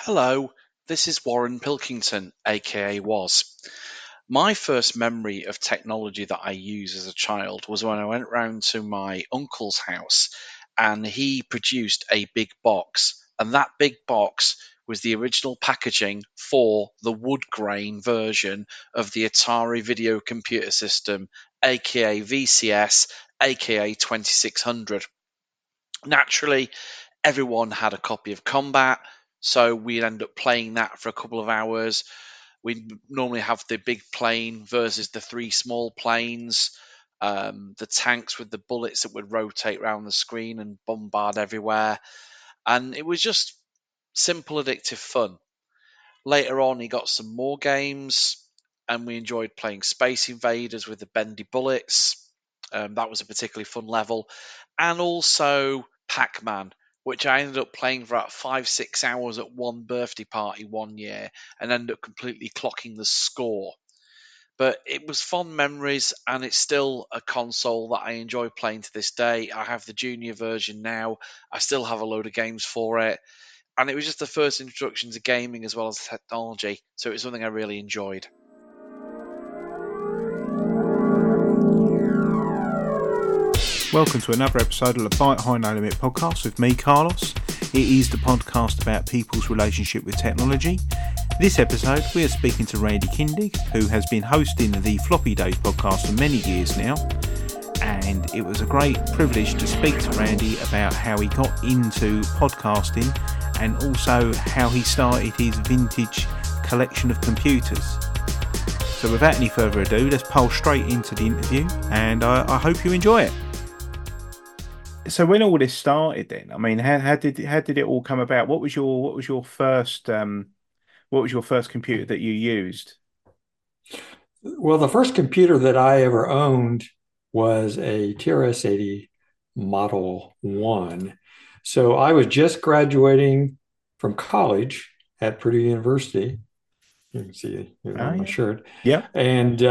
Hello, this is Warren Pilkington, aka Woz. My first memory of technology that I used as a child was when I went round to my uncle's house and he produced a big box. And that big box was the original packaging for the wood grain version of the Atari Video Computer System, aka VCS, aka 2600. Naturally, everyone had a copy of Combat, so we'd end up playing that for a couple of hours. We'd normally have the big plane versus the three small planes, the tanks with the bullets that would rotate around the screen and bombard everywhere. And it was just simple, addictive fun. Later on, he got some more games, and we enjoyed playing Space Invaders with the bendy bullets. That was a particularly fun level. And also Pac Man, which I ended up playing for about 5-6 hours at one birthday party one year and ended up completely clocking the score. But it was fond memories, and it's still a console that I enjoy playing to this day. I have the junior version now. I still have a load of games for it. And it was just the first introduction to gaming as well as technology, so it was something I really enjoyed. Welcome to another episode of the Byte High No Limit podcast with me, Carlos. It is the podcast about people's relationship with technology. This episode, we are speaking to Randy Kindig, who has been hosting the Floppy Days podcast for many years now. And it was a great privilege to speak to Randy about how he got into podcasting and also how he started his vintage collection of computers. So without any further ado, let's pull straight into the interview, and I hope you enjoy it. So when all this started, then, I mean, how did it all come about? What was your first computer that you used? Well, the first computer that I ever owned was a TRS-80 Model 1. So I was just graduating from college at Purdue University. You can see it on my shirt. Yeah. And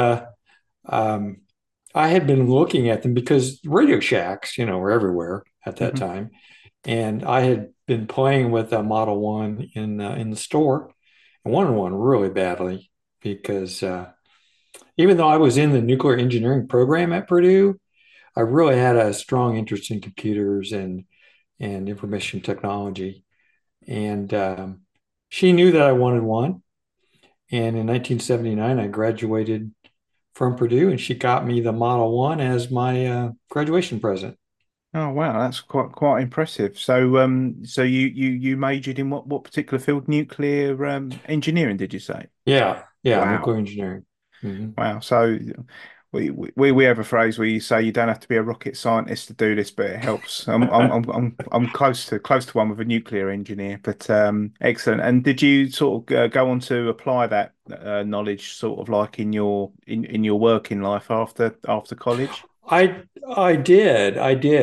I had been looking at them because Radio Shacks, were everywhere at that time. And I had been playing with a Model 1 in the store and wanted one really badly because even though I was in the nuclear engineering program at Purdue, I really had a strong interest in computers and information technology. And she knew that I wanted one. And in 1979, I graduated from Purdue, and she got me the Model 1 as my graduation present. Oh wow, that's quite impressive. So you majored in what particular field? Nuclear engineering, did you say? Yeah, Wow. nuclear engineering. Mm-hmm. Wow. So we have a phrase where you say you don't have to be a rocket scientist to do this, but it helps. I'm close to one with a nuclear engineer, but excellent. And did you sort of go on to apply that knowledge sort of like in your working life after college? I did.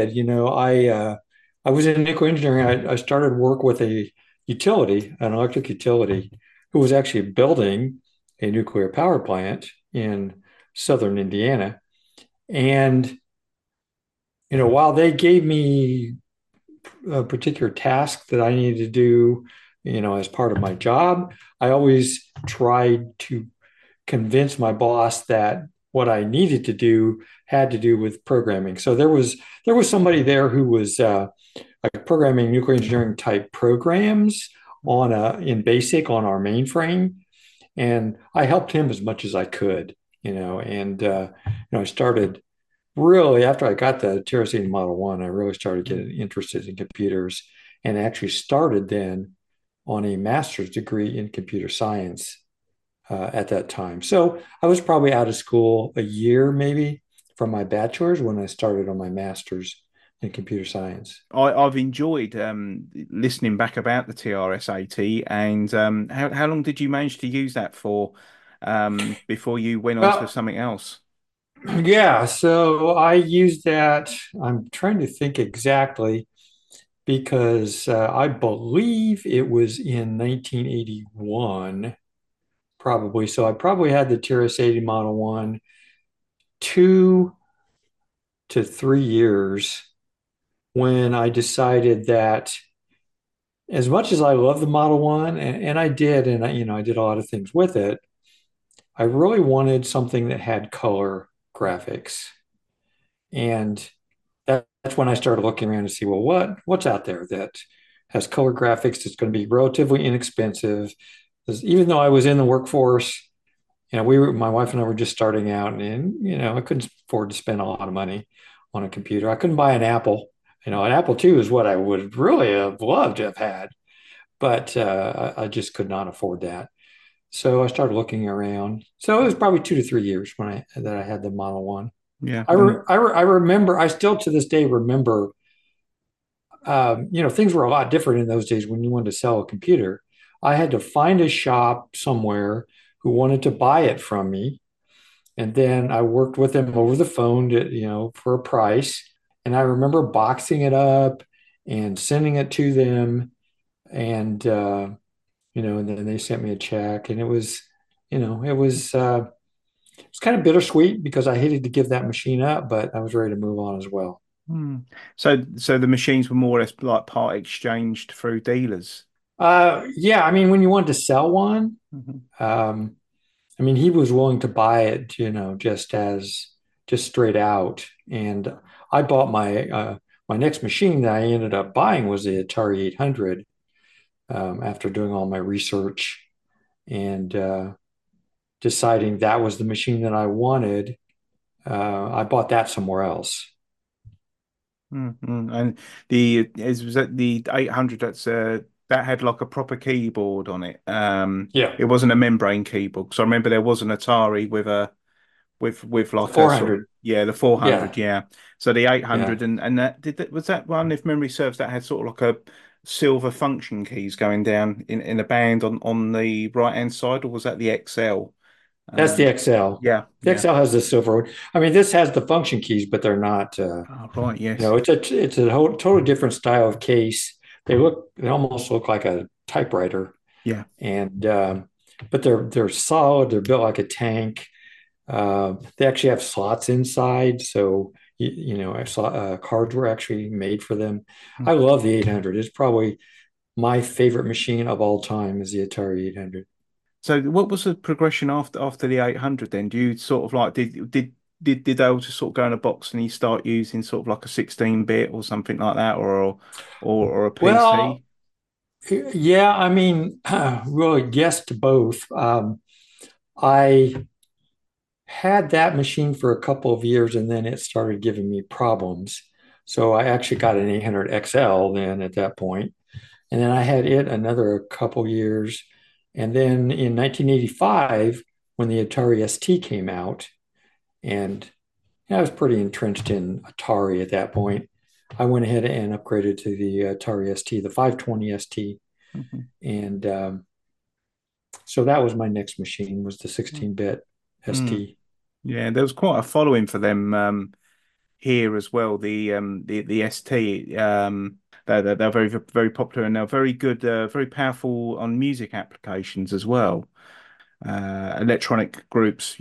I was in nuclear engineering. I started work with an electric utility, who was actually building a nuclear power plant in southern Indiana. And, while they gave me a particular task that I needed to do, as part of my job, I always tried to convince my boss that what I needed to do had to do with programming. So there was somebody there who was like programming nuclear engineering type programs in BASIC on our mainframe, and I helped him as much as I could. I started really after I got the TRS-80 Model 1. I really started getting interested in computers, and actually started then on a master's degree in computer science at that time. So I was probably out of school a year maybe from my bachelor's when I started on my master's in computer science. I've enjoyed listening back about the TRS-80, and how long did you manage to use that for before you went on to something else? Yeah, so I used that. I'm trying to think exactly because I believe it was in 1981, probably. So I probably had the TRS-80 Model 1 2 to 3 years when I decided that as much as I love the Model One, and I did, and I did a lot of things with it, I really wanted something that had color graphics. And that's when I started looking around to see, well, what's out there that has color graphics that's going to be relatively inexpensive. Because even though I was in the workforce, my wife and I were just starting out, and I couldn't afford to spend a lot of money on a computer. I couldn't buy an Apple. An Apple II is what I would really have loved to have had, but I just could not afford that. So I started looking around. So it was probably 2 to 3 years that I had the Model One. Yeah. I remember. I still to this day remember. Things were a lot different in those days when you wanted to sell a computer. I had to find a shop somewhere who wanted to buy it from me, and then I worked with them over the phone for a price. And I remember boxing it up and sending it to them, and then they sent me a check, and it was kind of bittersweet because I hated to give that machine up, but I was ready to move on as well. Hmm. So the machines were more or less like part exchanged through dealers. Yeah, I mean, when you wanted to sell one, Hmm. um, I mean, he was willing to buy it, just straight out. And I bought my next machine that I ended up buying was the Atari 800, after doing all my research and deciding that was the machine that I wanted. I bought that somewhere else. And was that the 800 that had like a proper keyboard on it. Yeah, It wasn't a membrane keyboard. So I remember there was an Atari with a with the like a sort of 400. yeah, the 400, Yeah, yeah. So the 800 yeah. and was that one, if memory serves, that had sort of like a silver function keys going down in a band on the right hand side, or was that the XL? That's the Um, XL. yeah, The yeah. XL has the silver one. I mean, this has the function keys, but they're not. Oh, right, yes. It's a whole total different style of case. They almost look like a typewriter, Yeah. and but they're solid. They're built like a tank. They actually have slots inside, so I saw cards were actually made for them. I love the 800. It's probably my favorite machine of all time is the Atari 800. So what was the progression after the 800 then? Do you sort of like did they all just sort of go in a box and you start using sort of like a 16-bit or something like that, or a Well, PC? yeah, I mean, really, yes to both. I had that machine for a couple of years and then it started giving me problems. So I actually got an 800 XL then at that point. And then I had it another couple years. And then in 1985, when the Atari ST came out, and I was pretty entrenched in Atari at that point, I went ahead and upgraded to the Atari ST, the 520 ST. Mhm. And so that was my next machine was the 16-bit Mm. ST. Yeah, there was quite a following for them here as well. The ST they're very very popular and they're very good, very powerful on music applications as well. Electronic groups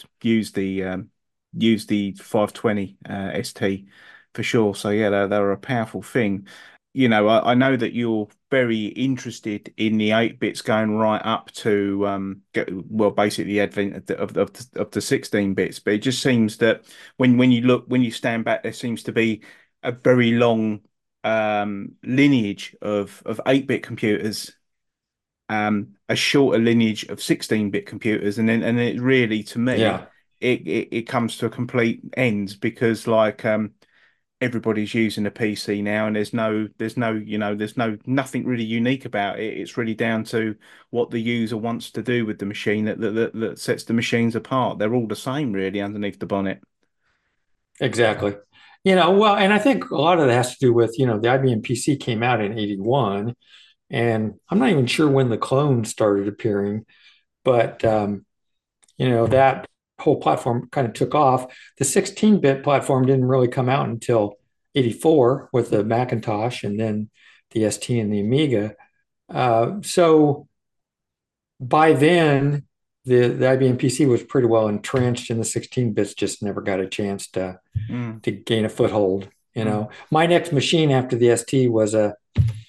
used the 520 ST for sure. So yeah, they're a powerful thing. I know that you're very interested in the 8 bits going right up to well, basically the advent of the 16 bits. But it just seems that when you stand back, there seems to be a very long lineage of 8-bit computers, a shorter lineage of 16-bit computers, and then it really, to me, Yeah. it comes to a complete end because like everybody's using a PC now, and there's nothing really unique about it. It's really down to what the user wants to do with the machine that sets the machines apart. They're all the same really underneath the bonnet. Exactly. Well, and I think a lot of that has to do with, the IBM PC came out in 81, and I'm not even sure when the clone started appearing, but that whole platform kind of took off. The 16-bit platform didn't really come out until 84 with the Macintosh and then the ST and the Amiga. So by then, the IBM PC was pretty well entrenched, and the 16 bits just never got a chance Mm, to gain a foothold. mm, My next machine after the ST was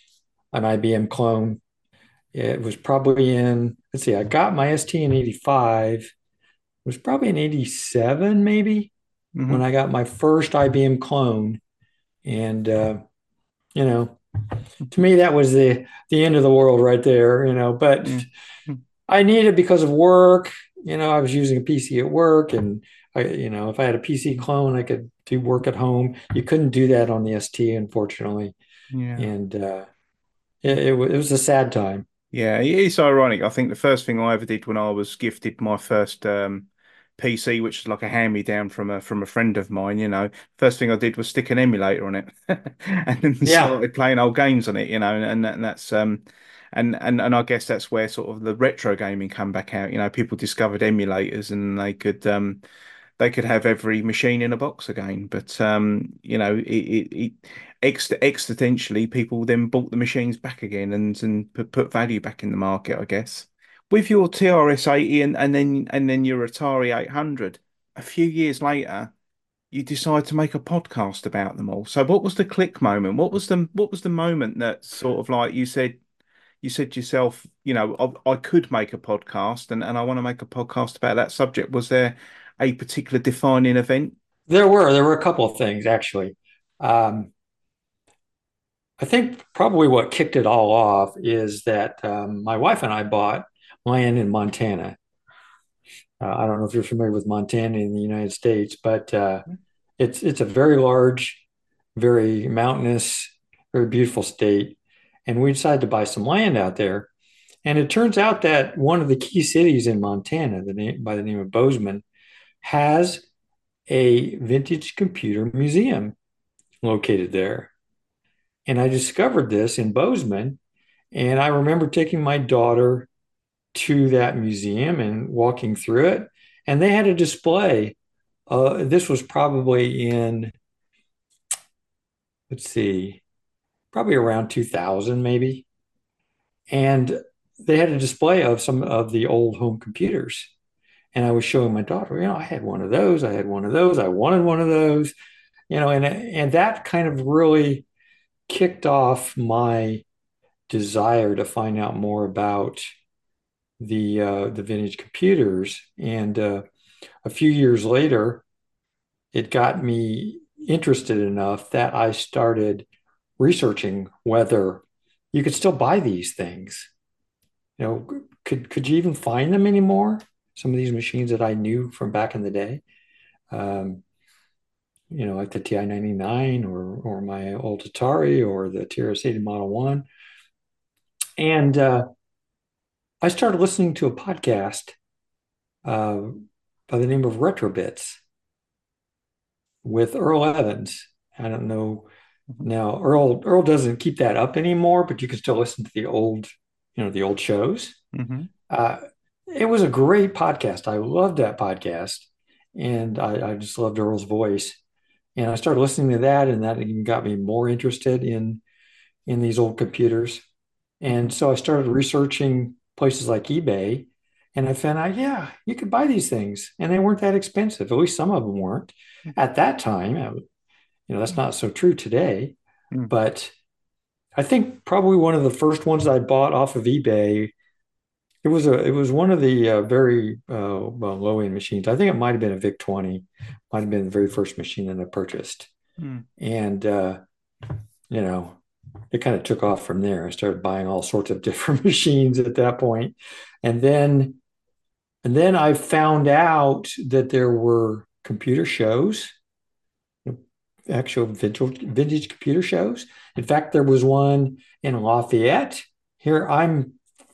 an IBM clone. It was probably in, let's see, I got my ST in 85. It was probably in 87, maybe, when Hmm. I got my first IBM clone. And, you know, to me, that was the end of the world right there, but Yeah. I needed it because of work. I was using a PC at work, and if I had a PC clone, I could do work at home. You couldn't do that on the ST, unfortunately. Yeah. And it was a sad time. Yeah, it's ironic. I think the first thing I ever did when I was gifted my first PC, which was like a hand-me-down from a friend of mine, first thing I did was stick an emulator on it and then Yeah. started playing old games on it, and that's and I guess that's where sort of the retro gaming come back out. People discovered emulators and they could have every machine in a box again. But existentially, people then bought the machines back again and put value back in the market, I guess. With your TRS-80 and then your Atari 800, a few years later, you decide to make a podcast about them all. So what was the click moment? What was the moment that sort of like you said to yourself, I could make a podcast and I want to make a podcast about that subject. Was there a particular defining event? There were a couple of things actually. Um, I think probably what kicked it all off is that my wife and I bought land in Montana. I don't know if you're familiar with Montana in the United States, but it's a very large, very mountainous, very beautiful state. And we decided to buy some land out there. And it turns out that one of the key cities in Montana, by the name of Bozeman, has a vintage computer museum located there. And I discovered this in Bozeman. And I remember taking my daughter to that museum and walking through it. And they had a display. This was probably in, let's see, probably around 2000, maybe. And they had a display of some of the old home computers. And I was showing my daughter, I had one of those. I had one of those. I wanted one of those, and that kind of really kicked off my desire to find out more about the vintage computers. And a few years later, it got me interested enough that I started researching whether you could still buy these things. Could you even find them anymore? Some of these machines that I knew from back in the day, um, like the TI-99 or my old Atari or the TRS-80 Model 1. And I started listening to a podcast uh, by the name of Retrobits with Earl Evans. I don't know now. Earl doesn't keep that up anymore, but you can still listen to the old shows. Mm-hmm. Uh, it was a great podcast. I loved that podcast, and I just loved Earl's voice. And I started listening to that, and that even got me more interested in these old computers. And so I started researching places like eBay, and I found out, yeah, you could buy these things, and they weren't that expensive. At least some of them weren't at that time. That's not so true today, Mm-hmm. but I think probably one of the first ones I bought off of eBay. It was one of the very well low end machines. I think it might have been a VIC 20, might have been the very first machine that I purchased, and you know it kind of took off from there. I started buying all sorts of different machines at that point, and then I found out that there were computer shows, actual vintage computer shows. In fact, there was one in Lafayette. Here, I'm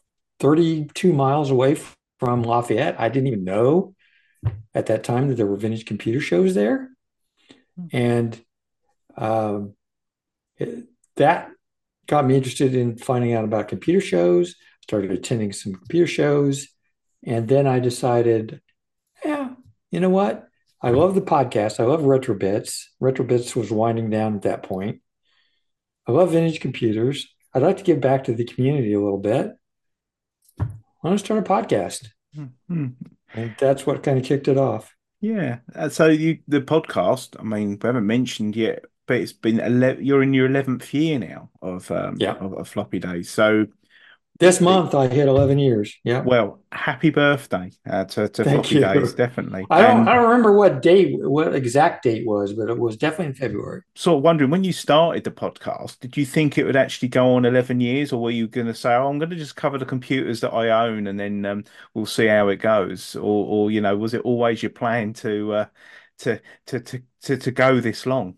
32 miles away from Lafayette. I didn't even know at that time that there were vintage computer shows there. And um, that got me interested in finding out about computer shows, started attending some computer shows. And then I decided, yeah, you know what? I love the podcast. I love Retrobits. Retrobits was winding down at that point. I love vintage computers. I'd like to give back to the community a little bit. I want to start a podcast. Mm-hmm. And that's what kind of kicked it off. Yeah. So the podcast, I mean, we haven't mentioned yet but it's been 11, you're in your 11th year now Yeah. of floppy days. So This month I hit 11 years. Yeah. well, happy birthday to Thank floppy days, you. definitely. I And don't remember what exact date was, but it was definitely in February. sort of wondering when you started the podcast, did you think it would actually go on 11 years, or were you going to say, "Oh, I'm going to just cover the computers that I own, and then we'll see how it goes," or was it always your plan to to go this long?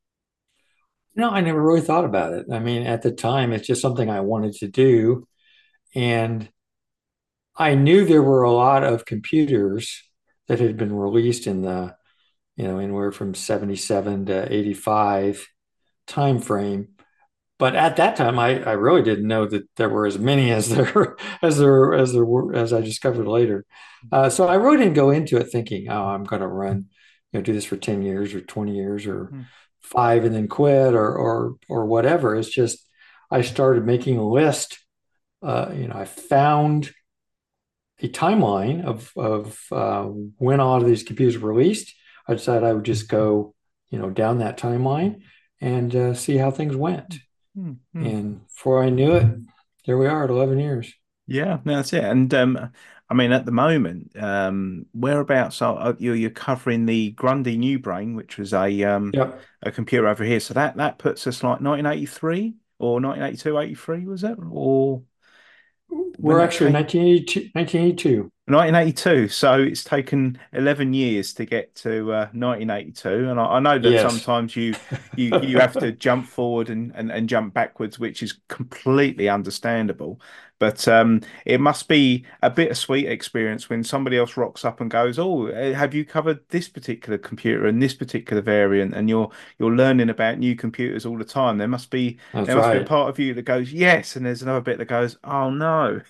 No, I never really thought about it. I mean, at the time, it's just something I wanted to do. And I knew there were a lot of computers that had been released in the, anywhere from 77 to 85 time frame. But at that time, I really didn't know that there were as many as there as there were as I discovered later. So I really didn't go into it thinking, oh, I'm going to run, do this for 10 years or 20 years or Hmm. five and then quit or whatever. It's just I started making a list. I found a timeline of when all of these computers were released. I decided I would just go, down that timeline and see how things went. Hmm. Hmm. And before I knew it, there we are at 11 years. Yeah, no, that's it. And I mean, at the moment, whereabouts are you're covering the Grundy New Brain, which was Yep. a computer over here. So that puts us like 1983 or 1982, 83, was it? Or when We're that actually came? 1982, 1982. 1982. So it's taken 11 years to get to 1982. And I know that Yes. sometimes you have to jump forward and jump backwards, which is completely understandable. But it must be a bittersweet experience when somebody else rocks up and goes, "Oh, have you covered this particular computer and this particular variant?" And you're learning about new computers all the time. That's There must be a right. part of you that goes, "Yes," and there's another bit that goes, "Oh no."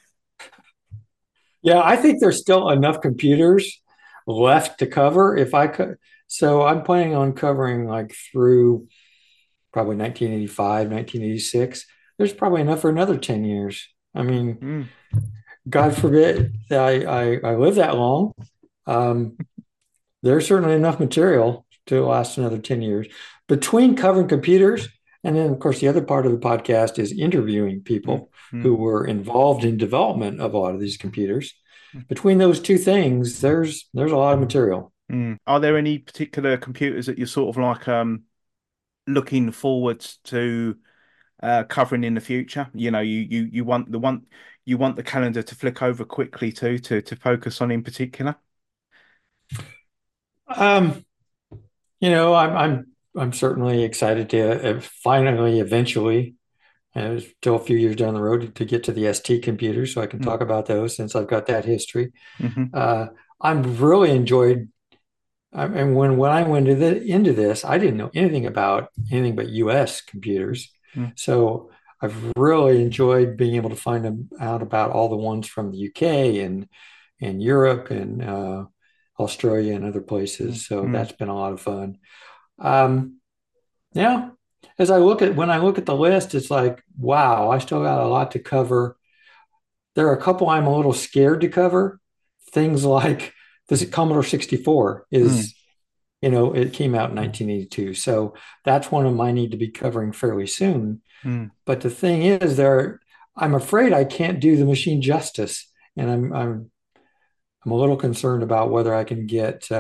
Yeah, I think there's still enough computers left to cover if I could. So I'm planning on covering like through probably 1985, 1986. There's probably enough for another 10 years. I mean, Mm, God forbid that I live that long. Um, there's certainly enough material to last another 10 years. Between covering computers, and then, of course, the other part of the podcast is interviewing mm, people mm. who were involved in development of a lot of these computers. Mm. Between those two things, there's a lot of material. Mm. Are there any particular computers that you're sort of like looking forward to covering in the future? You want you want the calendar to flick over quickly to focus on in particular. Um, I'm certainly excited to finally, eventually, there's still a few years down the road to get to the ST computers, so I can Mm. talk about those since I've got that history. Hmm. I'm really enjoyed. And when I went into this, I didn't know anything about anything but U.S. computers. Mm. So I've really enjoyed being able to out about all the ones from the UK and Europe and Australia and other Mm. places. So Mm. that's been a lot of fun. Um, yeah, when I look at the list, it's like, wow, I still got a lot to cover. There are a couple I'm a little scared to cover. Things like this Commodore 64 Mm. is, it came out in 1982. So that's one of them I need to be covering fairly soon. Mm. But the thing is, I'm afraid I can't do the machine justice. And I'm a little concerned about whether I can get,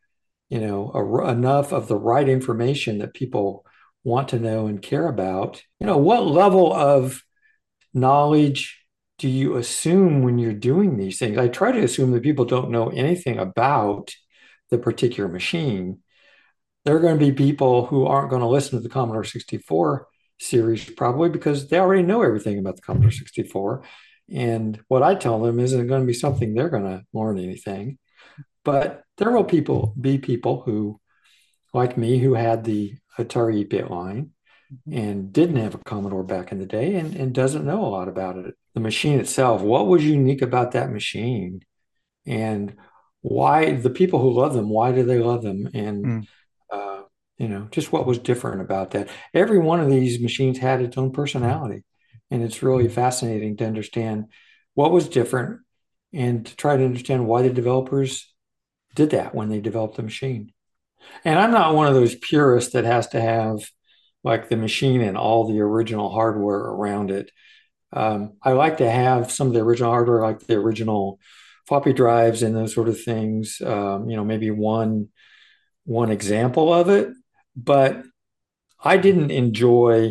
enough of the right information that people want to know and care about. What level of knowledge do you assume when you're doing these things? I try to assume that people don't know anything about the particular machine. There are going to be people who aren't going to listen to the Commodore 64 series probably because they already know everything about the Commodore 64. And what I tell them isn't going to be something they're going to learn anything. But there will be people who, like me, who had the Atari 8-bit line and didn't have a Commodore back in the day and doesn't know a lot about it. The machine itself, what was unique about that machine? And why the people who love them, why do they love them? And, Mm. uh, just what was different about that. Every one of these machines had its own personality. And it's really fascinating to understand what was different and to try to understand why the developers did that when they developed the machine. And I'm not one of those purists that has to have like the machine and all the original hardware around it. I like to have some of the original hardware, like the original floppy drives and those sort of things. Maybe one example of it, but I didn't enjoy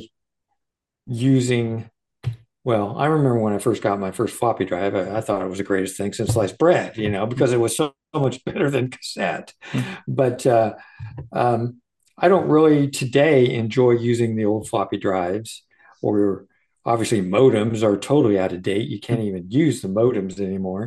using. Well, I remember when I first got my first floppy drive, I thought it was the greatest thing since sliced bread, because it was so much better than cassette. But um, I don't really today enjoy using the old floppy drives, or obviously modems are totally out of date. You can't even use the modems anymore.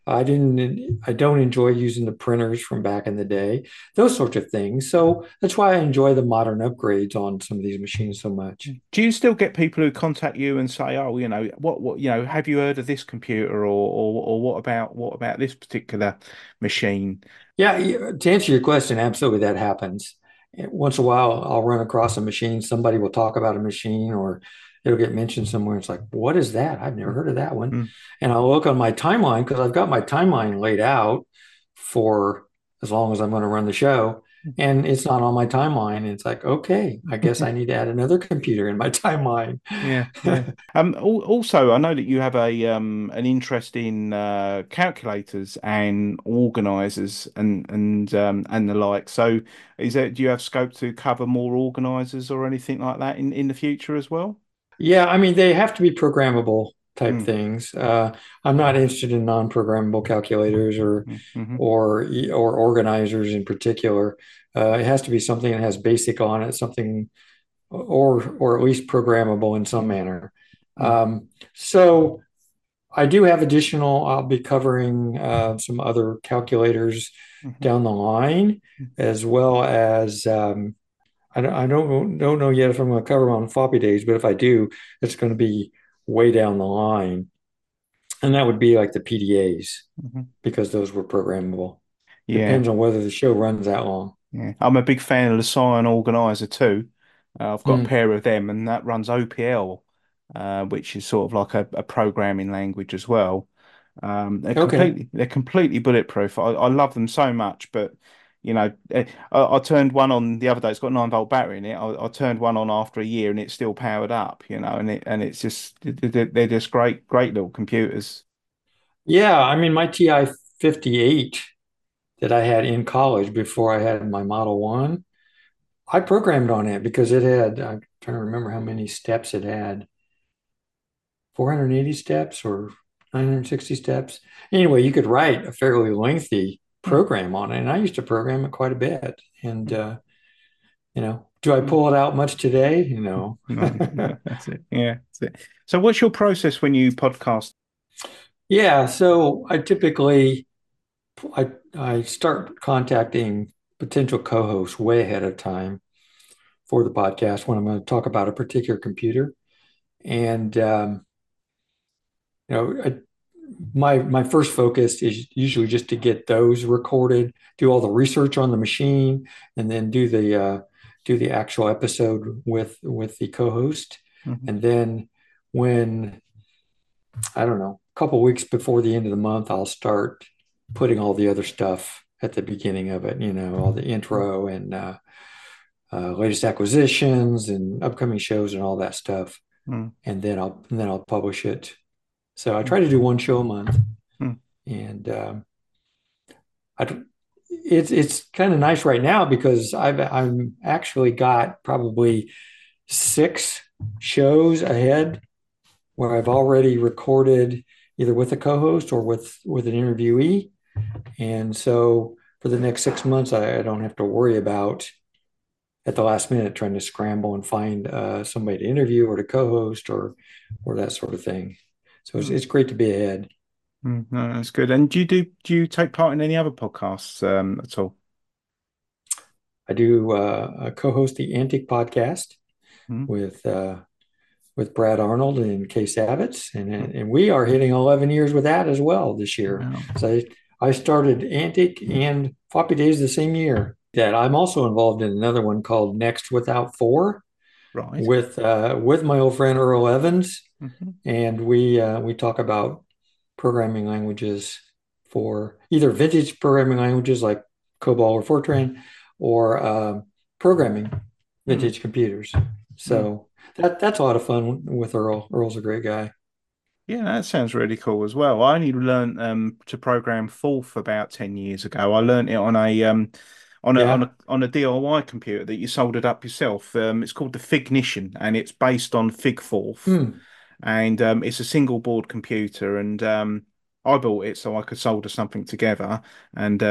I don't enjoy using the printers from back in the day, those sorts of things. So that's why I enjoy the modern upgrades on some of these machines so much. Do you still get people who contact you and say, "Oh, have you heard of this computer, or what about this particular machine?" Yeah, to answer your question, absolutely that happens. Once in a while, I'll run across a machine. Somebody will talk about a machine, or it'll get mentioned somewhere. It's like, what is that? I've never heard of that one. Mm. And I'll look on my timeline because I've got my timeline laid out for as long as I'm going to run the show. And it's not on my timeline. It's like, okay, I guess I need to add another computer in my timeline. Yeah, yeah. Also, I know that you have an interest in calculators and organizers and the like. So, do you have scope to cover more organizers or anything like that in the future as well? Yeah, I mean, they have to be programmable type Mm, things. I'm not interested in non-programmable calculators or mm, mhm, or or organizers in particular. It has to be something that has BASIC on it, something or at least programmable in some manner. mm, So I do have additional. I'll be covering some other calculators mhm, down the line, as well as I don't know yet if I'm going to cover them on floppy days, but if I do, it's going to be way down the line, and that would be like the PDAs mhm. because those were programmable. Yeah, Depends on whether the show runs that long. yeah. I'm a big fan of the Scion organizer too. I've got a Hmm. pair of them, and that runs OPL, which is sort of like a programming language as well. Okay. They're completely bulletproof. I love them so much, but I turned one on the other day. It's got a 9-volt battery in it. I turned one on after a year, and it's still powered up. And it's just they're just great little computers. Yeah, I mean my TI 58 that I had in college before I had my Model 1, I programmed on it because I'm trying to remember how many steps it had. 480 steps or 960 steps. Anyway, you could write a fairly lengthy Hmm. program on it. And I used to program it quite a bit. And, do I pull it out much today? No, no, that's it. Yeah, that's it. So, what's your process when you podcast? Yeah. So I start contacting potential co-hosts way ahead of time for the podcast when I'm going to talk about a particular computer. And, you know, I, my first focus is usually just to get those recorded, do all the research on the machine, and then do the actual episode with the co-host. Mhm. And then when I don't know, a couple weeks before the end of the month, I'll start putting all the other stuff at the beginning of it. All the intro and latest acquisitions and upcoming shows and all that stuff. Mm, And then I'll publish it. So I mm, try to do one show a month. mm, And I, it's kind of nice right now because I'm actually got probably 6 shows ahead where I've already recorded either with a co-host or with an interviewee. And so for the next 6 months, I don't have to worry about at the last minute trying to scramble and find somebody to interview or to co-host or that sort of thing. So it's great to be ahead. No, that's good. And do you take part in any other podcasts at all? I do co-host the Antic podcast Mm, with with Brad Arnold and Kay Savitz, and mm. and we are hitting 11 years with that as well this year. Wow. So I started Antic and Floppy Days the same year. That I'm also involved in another one called Next Without Four Right. with my old friend Earl Evans, Hmm. and we talk about programming languages for either vintage programming languages like COBOL or Fortran, or programming Mm. vintage computers. Mm. So that's a lot of fun with Earl. Earl's a great guy. Yeah, that sounds really cool as well. I only learned to program Forth about 10 years ago. I learned it on Yeah. a DIY computer that you soldered up yourself. It's called the Fignition, and it's based on FigForth, Hmm. and it's a single board computer. And I bought it so I could solder something together, and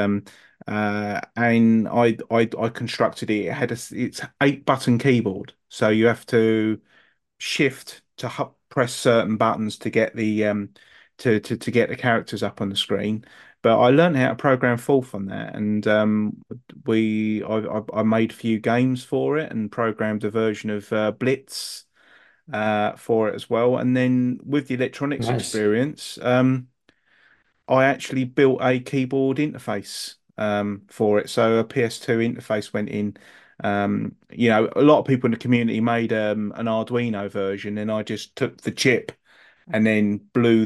I constructed it. It's 8 button keyboard, so you have to shift to press certain buttons to get the to get the characters up on the screen. But I learned how to program Forth on that, and I made a few games for it and programmed a version of Blitz for it as well. And then with the electronics Nice. experience, I actually built a keyboard interface for it. So a PS2 interface went in. A lot of people in the community made an Arduino version, and I just took the chip and then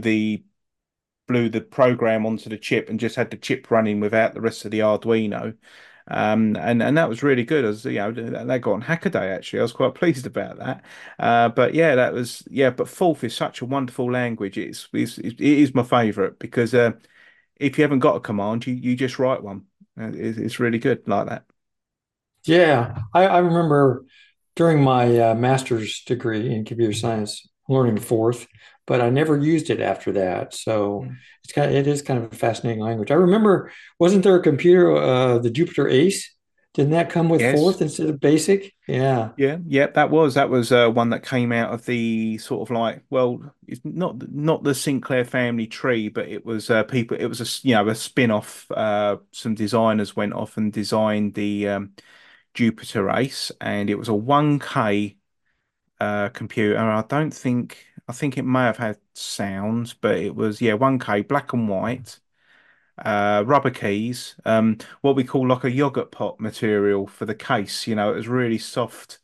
blew the program onto the chip and just had the chip running without the rest of the Arduino. And that was really good. As that got on Hackaday actually. I was quite pleased about that. But yeah, that was yeah. But Forth is such a wonderful language. It is my favorite because if you haven't got a command, you just write one. It's really good like that. Yeah. I remember during my master's degree in computer science, learning Forth, but I never used it after that. So it is kind of a fascinating language. I remember, wasn't there a computer, the Jupyter Ace? Didn't that come with Yes. Forth instead of BASIC? Yeah. Yeah. That was one that came out of the sort of like, well, it's not the Sinclair family tree, but it was people. It was a spin-off. Some designers went off and designed the Jupyter Ace, and it was a 1K computer. I think it may have had sounds, but it was 1K black and white, rubber keys, what we call like a yogurt pot material for the case. It was really soft.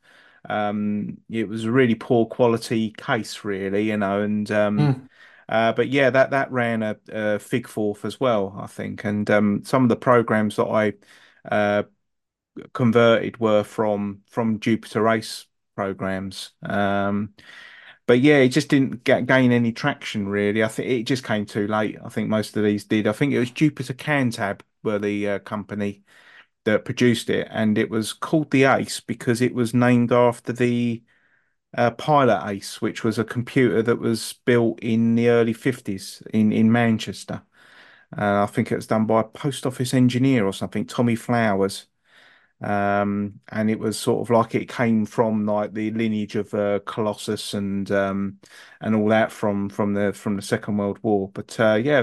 It was a really poor quality case, really, and Hmm. but yeah, that ran a Figforth as well, I think, and some of the programs that I uh, converted were from Jupyter Ace programs. But yeah, it just didn't gain any traction really. I think it just came too late. I think most of these did. I think it was Jupiter Cantab were the company that produced it, and it was called the Ace because it was named after the Pilot Ace, which was a computer that was built in the early 50s in Manchester. I think it was done by a post office engineer or something, Tommy Flowers. And it was sort of like it came from like the lineage of Colossus and all that from the Second World War. But yeah,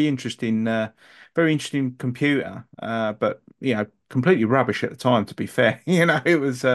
very interesting computer. But completely rubbish at the time. To be fair, it was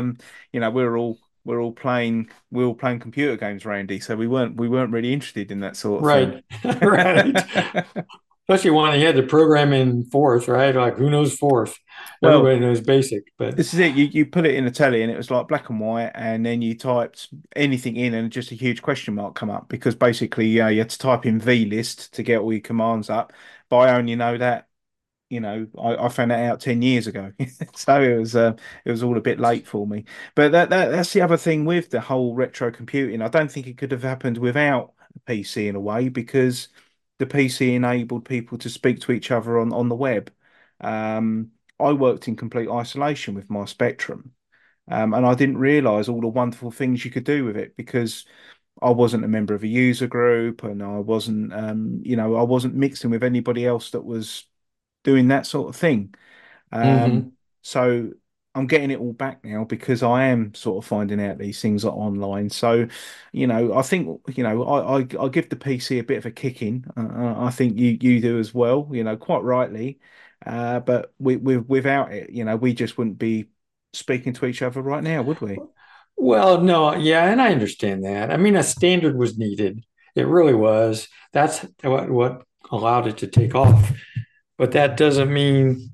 we were all playing computer games, Randy. So we weren't really interested in that sort of thing. Right. Right. Especially when you had to program in Forth, right? Like who knows Forth? Well, Everybody knows BASIC, but this is it. You put it in a telly and it was like black and white, and then you typed anything in and just a huge question mark come up because basically, you had to type in VList to get all your commands up. But I only know that, I found that out 10 years ago. So it was all a bit late for me. But that's the other thing with the whole retro computing. I don't think it could have happened without a PC in a way because the PC enabled people to speak to each other on the web. Um, I worked in complete isolation with my Spectrum, and I didn't realize all the wonderful things you could do with it because I wasn't a member of a user group and I wasn't mixing with anybody else that was doing that sort of thing. Um, hmm. so I'm getting it all back now because I am sort of finding out these things are online. So, I think, I give the PC a bit of a kick in. I think you do as well, quite rightly. But without it, we just wouldn't be speaking to each other right now, would we? Well, no, yeah, and I understand that. I mean, a standard was needed. It really was. That's what allowed it to take off. But that doesn't mean,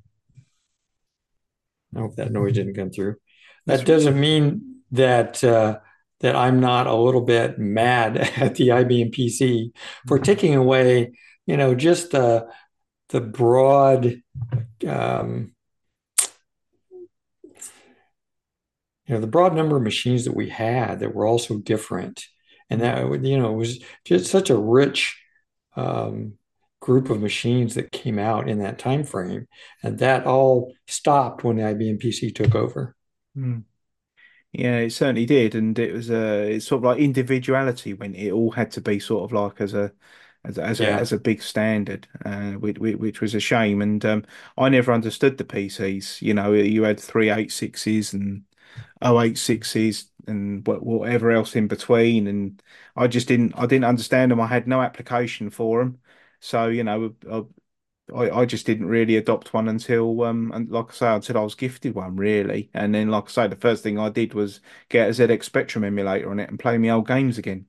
I hope that noise didn't come through. That's That doesn't mean that I'm not a little bit mad at the IBM PC for taking away, just the broad um, the broad number of machines that we had that were also different, and that it was just such a rich um, group of machines that came out in that time frame, and that all stopped when the IBM PC took over. Mm. Yeah, it certainly did, and it's sort of like individuality when it all had to be sort of like Yeah. as a big standard, which was a shame. And I never understood the PCs. You had 386s and 086s and whatever else in between, and I didn't understand them. I had no application for them, so I just didn't really adopt one until and like I say, until I was gifted one really. And then like I say, the first thing I did was get a ZX Spectrum emulator on it and play my old games again.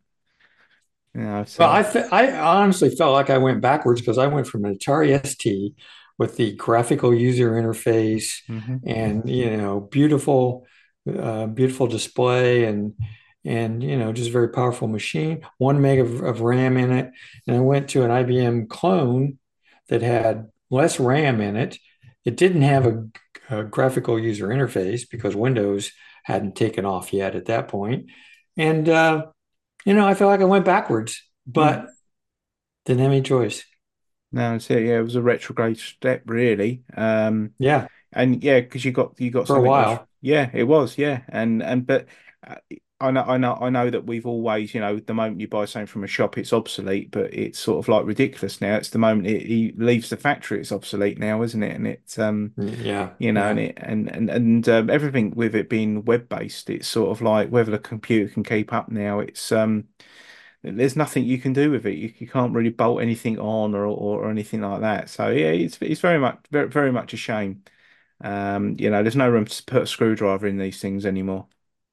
Well, So I honestly felt like I went backwards because I went from an Atari ST with the graphical user interface mhm. and beautiful, beautiful display and just very powerful machine, 1 meg of RAM in it, and I went to an IBM clone that had less RAM in it. It didn't have a graphical user interface because Windows hadn't taken off yet at that point, and I feel like I went backwards, Mm. but didn't have any choice. No, it's yeah, it was a retrograde step really. Yeah, And yeah, because you got for a something which while. yeah, it was yeah, and but uh, I know that we've always the moment you buy something from a shop it's obsolete, but it's sort of like ridiculous now. It's the moment it leaves the factory it's obsolete now, isn't it? And it's Yeah, and yeah. it and everything with it being web based, it's sort of like whether the computer can keep up now. It's there's nothing you can do with it. You can't really bolt anything on or anything like that. So yeah, it's very much a shame. There's no room to put a screwdriver in these things anymore.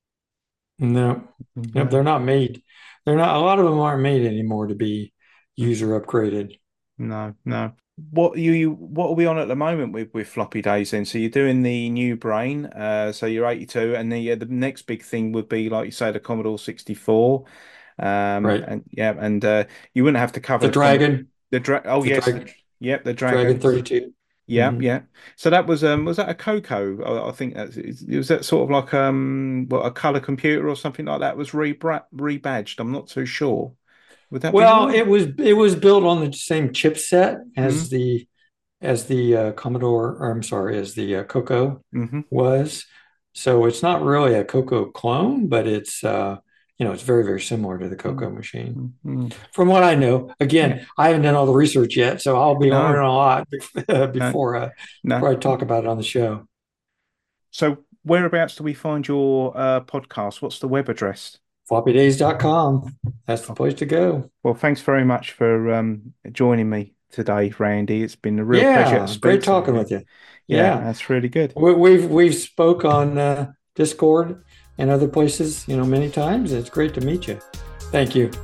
No, no, No, they're not made. They're not. A lot of them aren't made anymore to be user upgraded. no. What are we on at the moment with floppy days then? So you're doing the new brain, so you're 82, and then yeah, the next big thing would be like you say the Commodore 64. Right. And yeah, and you wouldn't have to cover The Dragon, oh the yes, Dragon, yep, the Dragon Dragon. 32. Yeah, Hmm. yeah. So that was that a Coco? I think was that sort of like a color computer or something like that was rebadged. I'm not too sure. Would that be Well, right? it was built on the same chipset Mm, as the Commodore, or I'm sorry, as the Coco mm-hmm. was. So it's not really a Coco clone, but it's very, very similar to the Mm, Coco machine. mm, mm. From what I know, Yeah. again, I haven't done all the research yet, so I'll be learning No, a lot no, before no. I talk about it on the show. So whereabouts do we find your podcast? What's the web address? Floppydays.com. That's the place to go. Well, thanks very much for joining me today, Randy. It's been a real pleasure to Yeah, speak great to talking you. with you. Yeah, Yeah, that's really good. we've spoke on Discord and other places, many times. It's great to meet you. Thank you.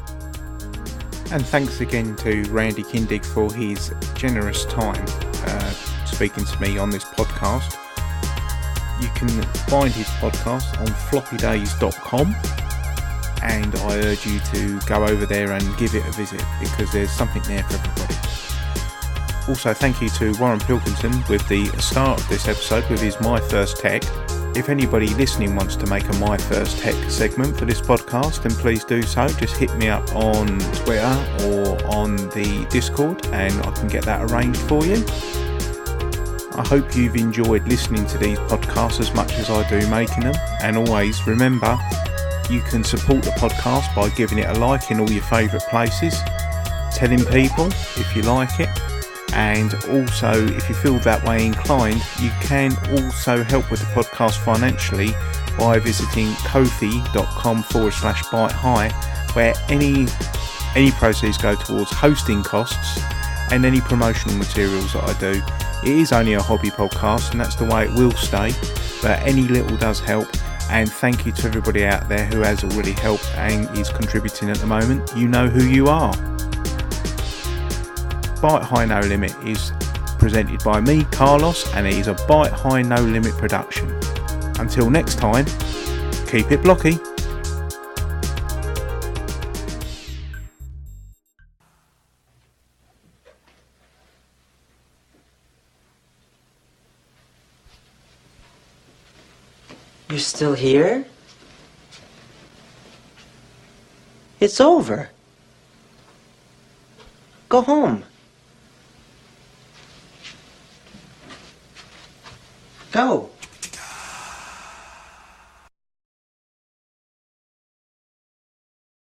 And thanks again to Randy Kindig for his generous time speaking to me on this podcast. You can find his podcast on floppydays.com, and I urge you to go over there and give it a visit because there's something there for everybody. Also, thank you to Warren Pilkington with the start of this episode with his My First Tech. If anybody listening wants to make a My First Tech segment for this podcast, then please do so. Just hit me up on Twitter or on the Discord and I can get that arranged for you. I hope you've enjoyed listening to these podcasts as much as I do making them. And always remember, you can support the podcast by giving it a like in all your favourite places, telling people if you like it, and also if you feel that way inclined, you can also help with the podcast financially by visiting kofi.com/bitehigh, where any proceeds go towards hosting costs and any promotional materials that I do. It is only a hobby podcast and that's the way it will stay, but any little does help. And thank you to everybody out there who has already helped and is contributing at the moment. You know who you are. Byte High No Limit is presented by me, Carlos, and it is a Byte High No Limit production. Until next time, keep it blocky. You're still here? It's over. Go home. Go.